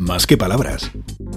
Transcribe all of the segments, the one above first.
Más que palabras.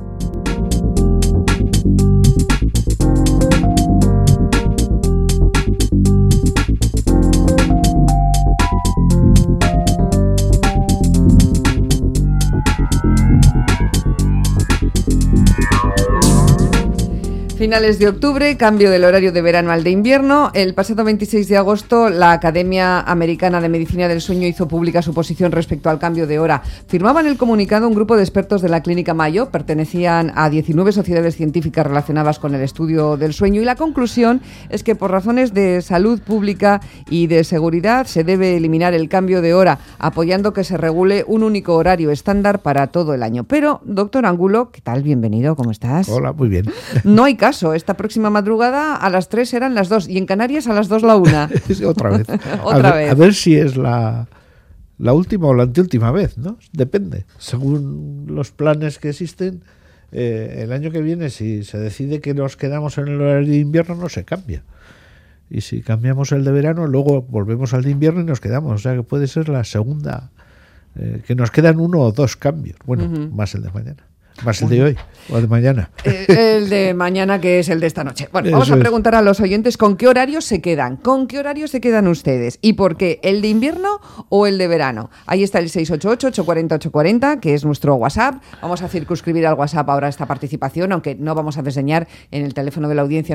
Finales de octubre, cambio del horario de verano al de invierno. El pasado 26 de agosto, la Academia Americana de Medicina del Sueño hizo pública su posición respecto al cambio de hora. Firmaban el comunicado un grupo de expertos de la Clínica Mayo, pertenecían a 19 sociedades científicas relacionadas con el estudio del sueño, y la conclusión es que por razones de salud pública y de seguridad se debe eliminar el cambio de hora, apoyando que se regule un único horario estándar para todo el año. Pero, doctor Angulo, ¿qué tal? Bienvenido, ¿cómo estás? Hola, muy bien. No hay caso. Esta próxima madrugada a las 3 eran las 2 y en Canarias a las 2 la 1. Otra vez. Otra vez. A ver si es la última o la anteúltima vez, ¿no? Depende. Según los planes que existen, el año que viene, si se decide que nos quedamos en el horario de invierno, no se cambia. Y si cambiamos el de verano, luego volvemos al de invierno y nos quedamos. O sea que puede ser la segunda, que nos quedan 1 o 2 cambios. Bueno, más el de mañana. Más el de hoy o el de mañana. El de mañana, que es el de esta noche. Bueno, vamos a preguntar a los oyentes con qué horario se quedan. ¿Con qué horario se quedan ustedes? ¿Y por qué? ¿El de invierno o el de verano? Ahí está el 688-840-840, que es nuestro WhatsApp. Vamos a circunscribir al WhatsApp ahora esta participación, aunque no vamos a desdeñar en el teléfono de la audiencia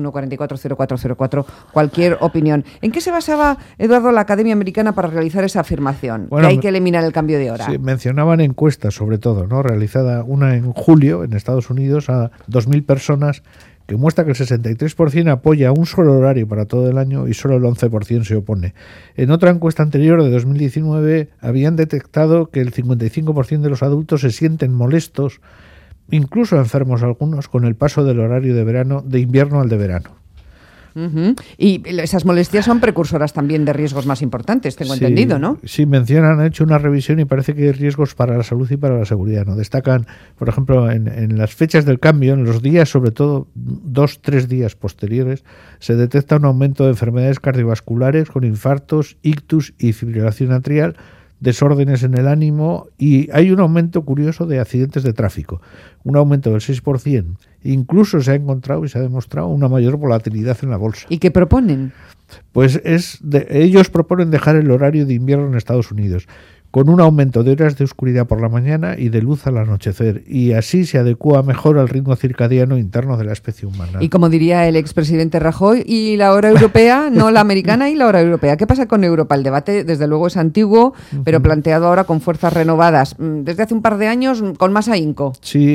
901-440404 cualquier opinión. ¿En qué se basaba, Eduardo, la Academia Americana para realizar esa afirmación? Bueno, que hay que eliminar el cambio de hora. Sí, mencionaban encuestas, sobre todo, ¿no? Realizada una en julio en Estados Unidos a 2.000 personas, que muestra que el 63% apoya un solo horario para todo el año y solo el 11% se opone. En otra encuesta anterior de 2019 habían detectado que el 55% de los adultos se sienten molestos, incluso enfermos algunos, con el paso del horario de invierno al de verano. Uh-huh. Y esas molestias son precursoras también de riesgos más importantes, tengo entendido, ¿no? Sí, han hecho una revisión y parece que hay riesgos para la salud y para la seguridad, ¿no? Destacan, por ejemplo, en las fechas del cambio, en los días, sobre todo 2-3 días posteriores, se detecta un aumento de enfermedades cardiovasculares con infartos, ictus y fibrilación atrial, desórdenes en el ánimo, y hay un aumento curioso de accidentes de tráfico, un aumento del 6%. Incluso se ha encontrado y se ha demostrado una mayor volatilidad en la bolsa. ¿Y qué proponen? Pues ellos proponen dejar el horario de invierno en Estados Unidos, con un aumento de horas de oscuridad por la mañana y de luz al anochecer, y así se adecúa mejor al ritmo circadiano interno de la especie humana. Y como diría el expresidente Rajoy, ¿y la hora europea? No la americana y la hora europea. ¿Qué pasa con Europa? El debate, desde luego, es antiguo, pero planteado ahora con fuerzas renovadas. Desde hace un par de años, con más ahínco. Sí,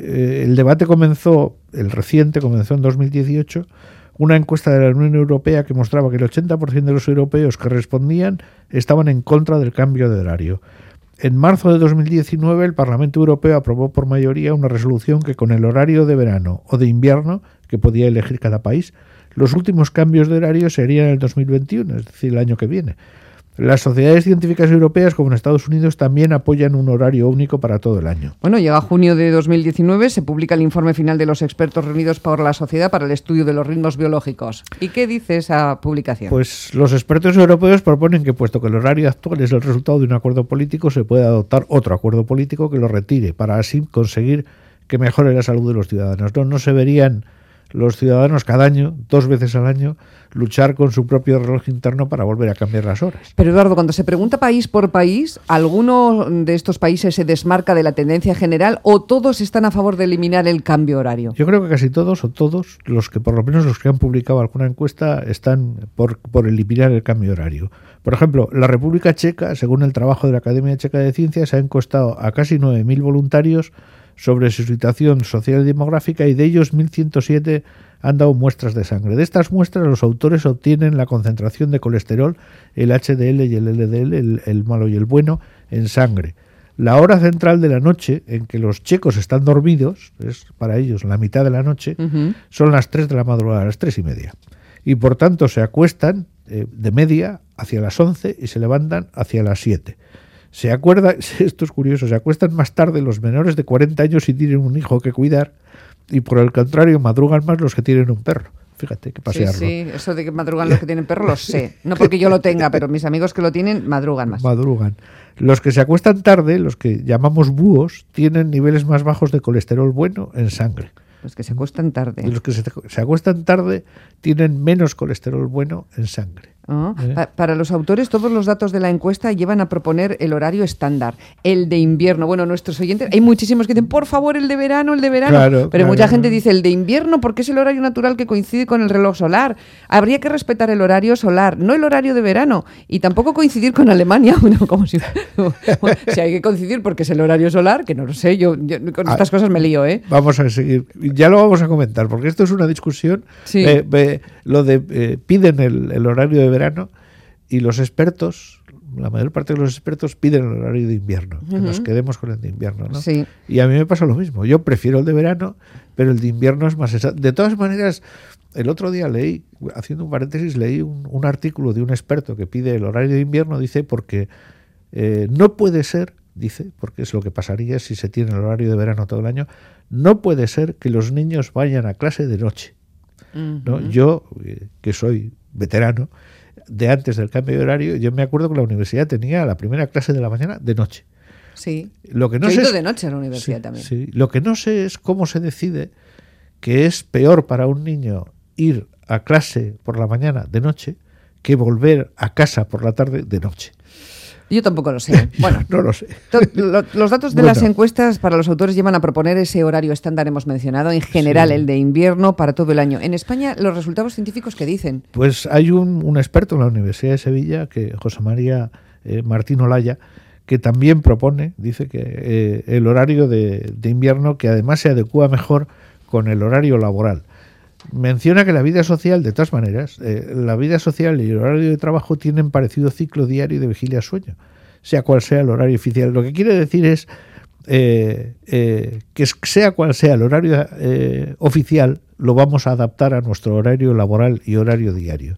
el debate el reciente comenzó en 2018, una encuesta de la Unión Europea que mostraba que el 80% de los europeos que respondían estaban en contra del cambio de horario. En marzo de 2019 el Parlamento Europeo aprobó por mayoría una resolución que con el horario de verano o de invierno, que podía elegir cada país, los últimos cambios de horario se harían en el 2021, es decir, el año que viene. Las sociedades científicas europeas, como en Estados Unidos, también apoyan un horario único para todo el año. Bueno, llega junio de 2019, se publica el informe final de los expertos reunidos por la Sociedad para el Estudio de los Ritmos Biológicos. ¿Y qué dice esa publicación? Pues los expertos europeos proponen que, puesto que el horario actual es el resultado de un acuerdo político, se puede adoptar otro acuerdo político que lo retire, para así conseguir que mejore la salud de los ciudadanos. No se verían los ciudadanos cada año, 2 veces al año, luchar con su propio reloj interno para volver a cambiar las horas. Pero Eduardo, cuando se pregunta país por país, ¿alguno de estos países se desmarca de la tendencia general o todos están a favor de eliminar el cambio horario? Yo creo que casi todos o todos, por lo menos los que han publicado alguna encuesta, están por eliminar el cambio horario. Por ejemplo, la República Checa, según el trabajo de la Academia Checa de Ciencias, ha encuestado a casi 9.000 voluntarios sobre su situación social y demográfica, y de ellos 1.107 han dado muestras de sangre. De estas muestras los autores obtienen la concentración de colesterol, el HDL y el LDL, el malo y el bueno, en sangre. La hora central de la noche en que los checos están dormidos, es para ellos la mitad de la noche, son las 3 de la madrugada, las 3:30. Y por tanto se acuestan de media hacia las 11 y se levantan hacia las 7. Esto es curioso, se acuestan más tarde los menores de 40 años y tienen un hijo que cuidar, y por el contrario madrugan más los que tienen un perro. Fíjate, que pasearlo. Sí, eso de que madrugan los que tienen perro lo sé. No porque yo lo tenga, pero mis amigos que lo tienen madrugan más. Madrugan. Los que se acuestan tarde, los que llamamos búhos, tienen niveles más bajos de colesterol bueno en sangre. Los que se acuestan tarde. Y los que se acuestan tarde tienen menos colesterol bueno en sangre. Para los autores, todos los datos de la encuesta llevan a proponer el horario estándar, el de invierno. Bueno, nuestros oyentes, hay muchísimos que dicen, por favor, el de verano, pero mucha gente dice el de invierno porque es el horario natural que coincide con el reloj solar. Habría que respetar el horario solar, no el horario de verano, y tampoco coincidir con Alemania. Bueno, como si hay que coincidir porque es el horario solar, que no lo sé, yo con estas cosas me lío, ¿eh? Vamos a seguir, ya lo vamos a comentar, porque esto es una discusión. Sí. Piden el horario de verano y los expertos, la mayor parte de los expertos piden el horario de invierno, que nos quedemos con el de invierno, ¿no? Sí. Y a mí me pasa lo mismo, yo prefiero el de verano, pero el de invierno es más exacto. De todas maneras, el otro día leí, haciendo un paréntesis, leí un artículo de un experto que pide el horario de invierno, dice, porque no puede ser, dice, porque es lo que pasaría si se tiene el horario de verano todo el año, no puede ser que los niños vayan a clase de noche, ¿no? Yo, que soy veterano, de antes del cambio de horario, yo me acuerdo que la universidad tenía la primera clase de la mañana de noche. Sí. Lo que no yo sé he ido es, de noche a la universidad también. Sí. Lo que no sé es cómo se decide que es peor para un niño ir a clase por la mañana de noche que volver a casa por la tarde de noche. Yo tampoco lo sé. Bueno, no lo sé. Los datos de las encuestas para los autores llevan a proponer ese horario estándar, hemos mencionado, en general el de invierno para todo el año. En España, ¿los resultados científicos qué dicen? Pues hay un experto en la Universidad de Sevilla, que José María Martín Olaya, que también propone, dice que el horario de invierno, que además se adecúa mejor con el horario laboral. Menciona que la vida social, de todas maneras, la vida social y el horario de trabajo tienen parecido ciclo diario de vigilia-sueño, sea cual sea el horario oficial. Lo que quiere decir es que sea cual sea el horario oficial, lo vamos a adaptar a nuestro horario laboral y horario diario.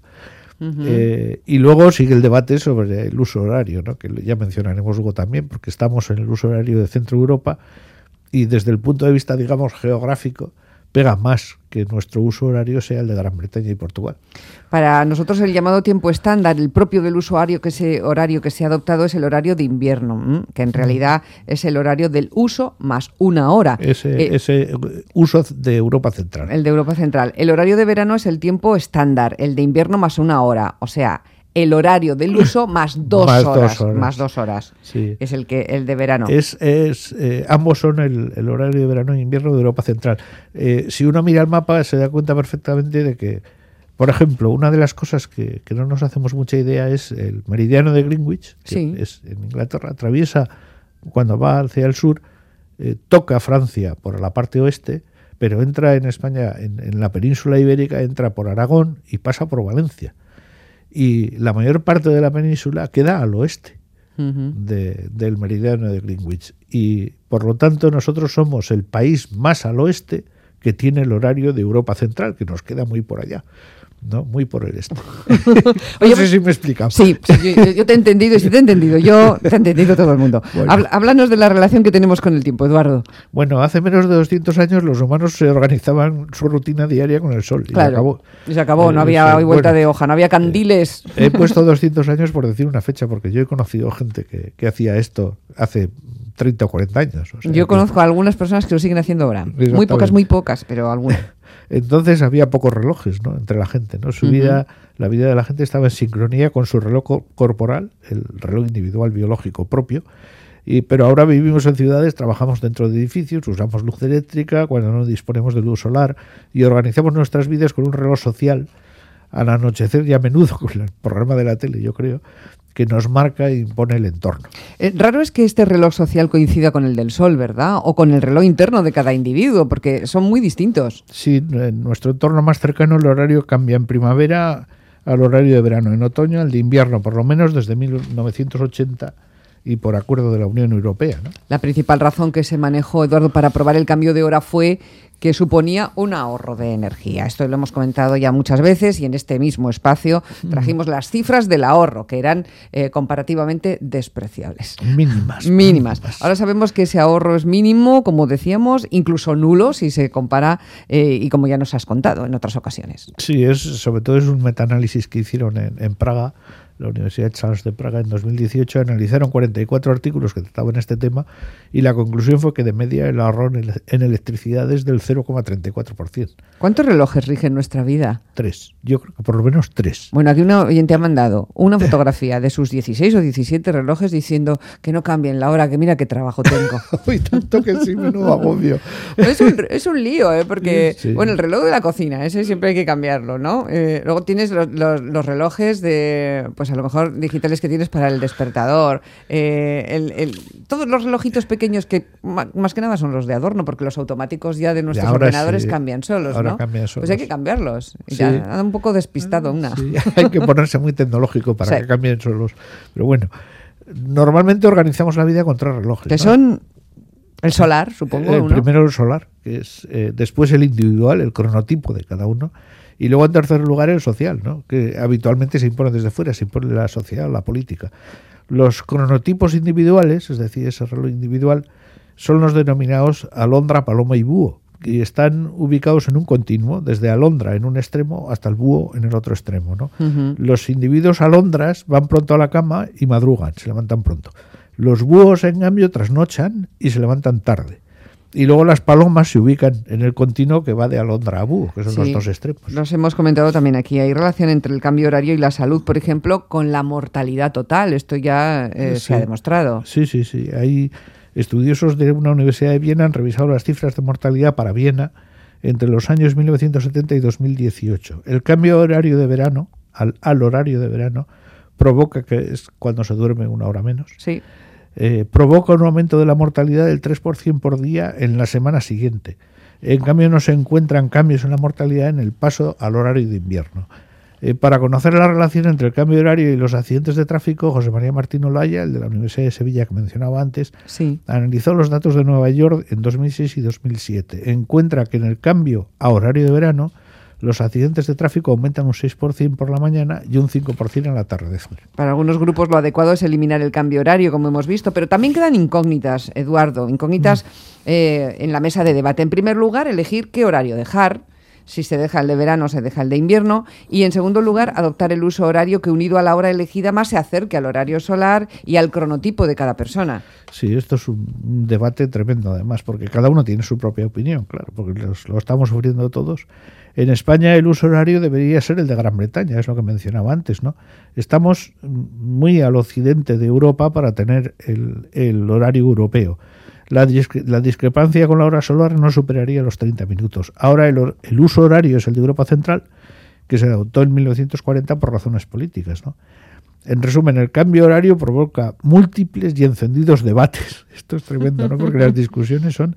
Y luego sigue el debate sobre el uso horario, ¿no? Que ya mencionaremos luego también, porque estamos en el uso horario de Centro Europa y desde el punto de vista, digamos, geográfico, pega más que nuestro uso horario sea el de Gran Bretaña y Portugal. Para nosotros el llamado tiempo estándar, el propio del usuario, que ese horario que se ha adoptado es el horario de invierno, que en realidad es el horario del uso más una hora. Ese uso de Europa Central. El de Europa Central. El horario de verano es el tiempo estándar, el de invierno más una hora, o sea, el horario del uso más dos horas. Sí. Es el de verano. Ambos son el horario de verano e invierno de Europa Central. Si uno mira el mapa se da cuenta perfectamente de que, por ejemplo, una de las cosas que no nos hacemos mucha idea es el meridiano de Greenwich, que es en Inglaterra, atraviesa, cuando va hacia el sur, toca Francia por la parte oeste, pero entra en España, en la península ibérica, entra por Aragón y pasa por Valencia. Y la mayor parte de la península queda al oeste del meridiano de Greenwich. Y por lo tanto nosotros somos el país más al oeste que tiene el horario de Europa Central, que nos queda muy por allá, ¿no? Muy por el este. Oye, no sé si me he explicado. Sí, yo te he entendido, y si te he entendido yo, te ha entendido todo el mundo. Bueno. Háblanos de la relación que tenemos con el tiempo, Eduardo. Bueno, hace menos de 200 años los humanos se organizaban su rutina diaria con el sol. Claro, y se acabó, no había vuelta de hoja, no había candiles. He puesto 200 años por decir una fecha, porque yo he conocido gente que hacía esto hace 30 o 40 años. O sea, yo conozco a algunas personas que lo siguen haciendo ahora. Muy pocas, pero algunas. Entonces había pocos relojes, ¿no?, entre la gente, ¿no? La vida de la gente estaba en sincronía con su reloj corporal, el reloj individual biológico propio. Pero ahora vivimos en ciudades, trabajamos dentro de edificios, usamos luz eléctrica cuando no disponemos de luz solar y organizamos nuestras vidas con un reloj social al anochecer y a menudo con el programa de la tele, yo creo, que nos marca e impone el entorno. Raro es que este reloj social coincida con el del sol, ¿verdad? O con el reloj interno de cada individuo, porque son muy distintos. Sí, en nuestro entorno más cercano el horario cambia en primavera al horario de verano, en otoño al de invierno, por lo menos desde 1980 y por acuerdo de la Unión Europea, ¿no? La principal razón que se manejó, Eduardo, para aprobar el cambio de hora fue que suponía un ahorro de energía. Esto lo hemos comentado ya muchas veces y en este mismo espacio trajimos las cifras del ahorro, que eran comparativamente despreciables. Mínimas. Ahora sabemos que ese ahorro es mínimo, como decíamos, incluso nulo si se compara y como ya nos has contado en otras ocasiones. Sí, sobre todo es un metaanálisis que hicieron en Praga, la Universidad Charles de Praga en 2018, analizaron 44 artículos que trataban este tema y la conclusión fue que de media el ahorro en electricidad es del 0,34%. ¿Cuántos relojes rigen nuestra vida? 3, yo creo que por lo menos 3. Bueno, aquí un oyente ha mandado una fotografía de sus 16 o 17 relojes diciendo que no cambien la hora, que mira qué trabajo tengo. Uy, tanto que sí, menudo agobio. Es un lío, porque sí. Bueno, el reloj de la cocina, ese siempre hay que cambiarlo, ¿no? Luego tienes los relojes de, pues a lo mejor digitales que tienes para el despertador, todos los relojitos pequeños que más que nada son los de adorno, porque los automáticos ya de nuestros ordenadores cambian solos, ahora ¿no? Cambian solos. Pues hay que cambiarlos. Sí. Ya anda un poco despistado una. Sí, hay que ponerse muy tecnológico para que cambien solos. Pero bueno, normalmente organizamos la vida con 3 relojes. Que ¿no? son el solar, supongo. Primero el solar, que es después el individual, el cronotipo de cada uno, y luego en tercer lugar el social, ¿no? Que habitualmente se impone desde fuera, se impone la sociedad, la política. Los cronotipos individuales, es decir, ese reloj individual, son los denominados alondra, paloma y búho, y están ubicados en un continuo, desde alondra en un extremo hasta el búho en el otro extremo, ¿no? Uh-huh. Los individuos alondras van pronto a la cama y madrugan, se levantan pronto. Los búhos, en cambio, trasnochan y se levantan tarde. Y luego las palomas se ubican en el continuo que va de alondra a búho, que son los dos extremos. Los hemos comentado también aquí. Hay relación entre el cambio horario y la salud, por ejemplo, con la mortalidad total. Esto ya se ha demostrado. Sí. Hay estudiosos de una universidad de Viena han revisado las cifras de mortalidad para Viena entre los años 1970 y 2018. El cambio horario de verano, al horario de verano, provoca, que es cuando se duerme una hora menos, provoca un aumento de la mortalidad del 3% por día en la semana siguiente. En cambio, no se encuentran cambios en la mortalidad en el paso al horario de invierno. Para conocer la relación entre el cambio de horario y los accidentes de tráfico, José María Martín Olaya, el de la Universidad de Sevilla que mencionaba antes, analizó los datos de Nueva York en 2006 y 2007. Encuentra que en el cambio a horario de verano, los accidentes de tráfico aumentan un 6% por la mañana y un 5% al atardecer. Para algunos grupos lo adecuado es eliminar el cambio horario, como hemos visto, pero también quedan incógnitas, Eduardo, en la mesa de debate. En primer lugar, elegir qué horario dejar. Si se deja el de verano, se deja el de invierno. Y en segundo lugar, adoptar el uso horario que, unido a la hora elegida, más se acerque al horario solar y al cronotipo de cada persona. Sí, esto es un debate tremendo, además, porque cada uno tiene su propia opinión, claro, porque lo estamos sufriendo todos. En España el uso horario debería ser el de Gran Bretaña, es lo que mencionaba antes, ¿no? Estamos muy al occidente de Europa para tener el horario europeo. La discrepancia con la hora solar no superaría los 30 minutos. Ahora el uso horario es el de Europa Central, que se adoptó en 1940 por razones políticas, ¿no? En resumen, el cambio horario provoca múltiples y encendidos debates. Esto es tremendo, ¿no? Porque las discusiones son...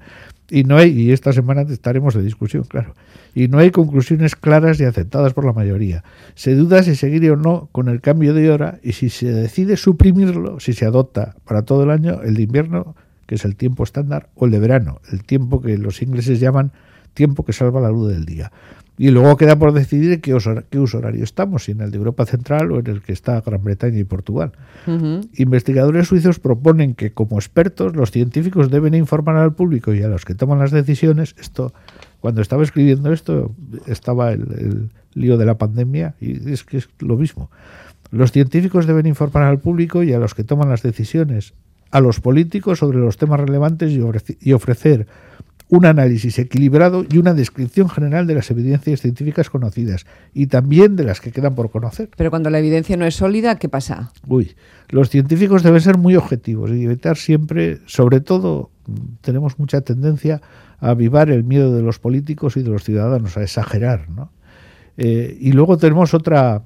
Y esta semana estaremos de discusión, claro. Y no hay conclusiones claras y aceptadas por la mayoría. Se duda si seguir o no con el cambio de hora y si se decide suprimirlo, si se adopta para todo el año el de invierno, que es el tiempo estándar, o el de verano, el tiempo que los ingleses llaman tiempo que salva la luz del día. Y luego queda por decidir qué uso horario estamos, si en el de Europa Central o en el que está Gran Bretaña y Portugal. Uh-huh. Investigadores suizos proponen que, como expertos, los científicos deben informar al público y a los que toman las decisiones. Cuando estaba escribiendo esto, estaba el lío de la pandemia y es que es lo mismo. Los científicos deben informar al público y a los que toman las decisiones, a los políticos sobre los temas relevantes y ofrecer un análisis equilibrado y una descripción general de las evidencias científicas conocidas y también de las que quedan por conocer. Pero cuando la evidencia no es sólida, ¿qué pasa? Los científicos deben ser muy objetivos y evitar siempre, sobre todo, tenemos mucha tendencia a avivar el miedo de los políticos y de los ciudadanos, a exagerar, ¿no? Y luego tenemos otra...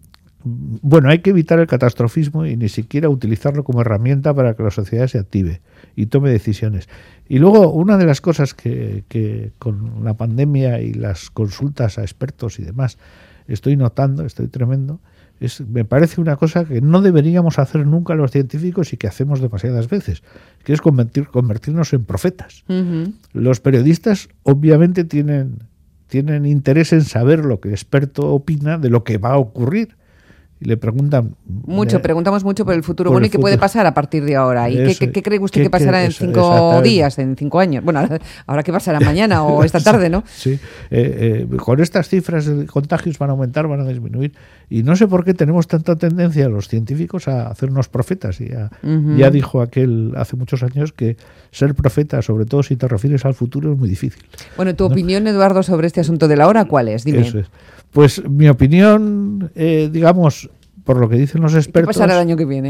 Bueno, hay que evitar el catastrofismo y ni siquiera utilizarlo como herramienta para que la sociedad se active y tome decisiones. Y luego, una de las cosas que con la pandemia y las consultas a expertos y demás estoy tremendo, Me parece una cosa que no deberíamos hacer nunca los científicos y que hacemos demasiadas veces, que es convertirnos en profetas. Uh-huh. Los periodistas obviamente tienen interés en saber lo que el experto opina de lo que va a ocurrir. Y le preguntan... preguntamos mucho por el futuro. Por bueno, el ¿y qué puede futuro. pasar a partir de ahora? ¿Y qué cree usted que pasará en 5 exactamente. días, en 5 años? Bueno, ahora qué pasará mañana o esta tarde, ¿no? Sí, con estas cifras de contagios van a aumentar, van a disminuir. Y no sé por qué tenemos tanta tendencia los científicos a hacernos profetas. Ya dijo aquel hace muchos años que ser profeta, sobre todo si te refieres al futuro, es muy difícil. Bueno, ¿tu opinión, Eduardo, sobre este asunto de la hora cuál es? Dime. Eso es. Pues mi opinión, digamos, por lo que dicen los expertos... ¿Qué pasará el año que viene?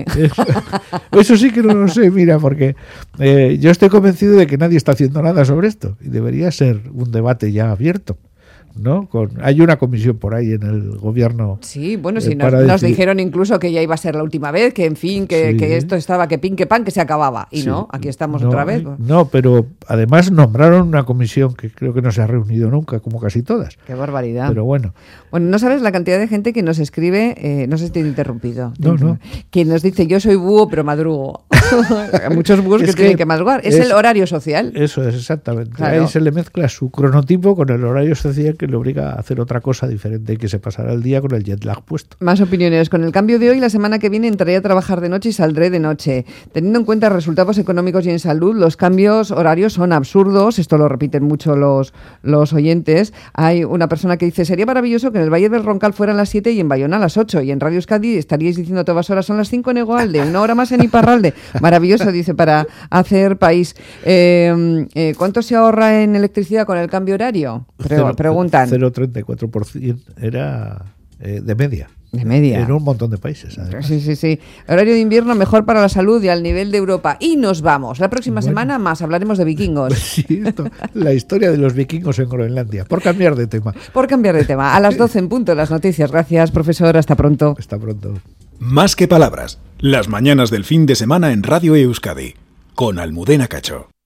Eso sí que no lo sé, mira, porque yo estoy convencido de que nadie está haciendo nada sobre esto y debería ser un debate ya abierto, ¿no? Hay una comisión por ahí en el gobierno. Sí, bueno, sí, nos dijeron incluso que ya iba a ser la última vez, que en fin, que esto estaba que pin, que pan, que se acababa. Y no, aquí estamos otra vez. No, pero además nombraron una comisión que creo que no se ha reunido nunca, como casi todas. Qué barbaridad. Pero bueno. Bueno, no sabes la cantidad de gente que nos escribe, no sé si te he interrumpido. No. Que nos dice, yo soy búho, pero madrugo. Hay muchos búhos que tienen que madrugar. Es el horario social. Eso es, exactamente. Claro. Ahí se le mezcla su cronotipo con el horario social que le obliga a hacer otra cosa diferente y que se pasará el día con el jet lag puesto. Más opiniones. Con el cambio de hoy, la semana que viene entraré a trabajar de noche y saldré de noche. Teniendo en cuenta resultados económicos y en salud, los cambios horarios son absurdos. Esto lo repiten mucho los oyentes. Hay una persona que dice, sería maravilloso que en el Valle del Roncal fueran las 7 y en Bayona las 8. Y en Radio Euskadi estaríais diciendo todas horas, son las 5 en Egoalde, 1 hora más en Iparralde. Maravilloso, dice, para hacer país. ¿Cuánto se ahorra en electricidad con el cambio horario? Preguntan. 0,34% era de media. De media. En un montón de países, además. Sí. Horario de invierno mejor para la salud y al nivel de Europa. Y nos vamos. La próxima semana más hablaremos de vikingos. Pues sí, la historia de los vikingos en Groenlandia. Por cambiar de tema. A las 12 en punto las noticias. Gracias, profesor. Hasta pronto. Hasta pronto. Más que palabras. Las mañanas del fin de semana en Radio Euskadi. Con Almudena Cacho.